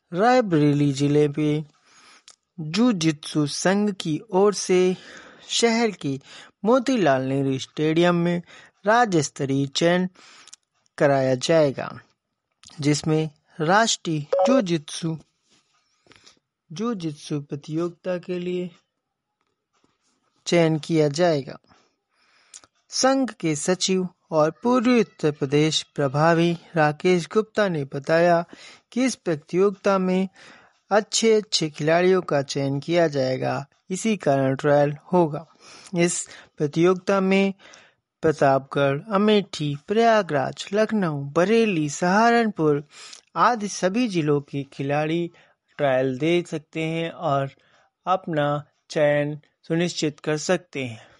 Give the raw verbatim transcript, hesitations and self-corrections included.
रायबरेली जिले में जू-जित्सु संघ की ओर से शहर के मोतीलाल नेहरू स्टेडियम में राज्य स्तरीय चयन कराया जाएगा, जिसमें राष्ट्रीय जू-जित्सु जू-जित्सु प्रतियोगिता के लिए चयन किया जाएगा। संघ के सचिव और पूर्वी उत्तर प्रदेश प्रभारी राकेश गुप्ता ने बताया कि इस प्रतियोगिता में अच्छे अच्छे खिलाड़ियों का चयन किया जाएगा, इसी कारण ट्रायल होगा। इस प्रतियोगिता में प्रतापगढ़, अमेठी, प्रयागराज, लखनऊ, बरेली, सहारनपुर आदि सभी जिलों के खिलाड़ी ट्रायल दे सकते हैं और अपना चयन सुनिश्चित कर सकते हैं।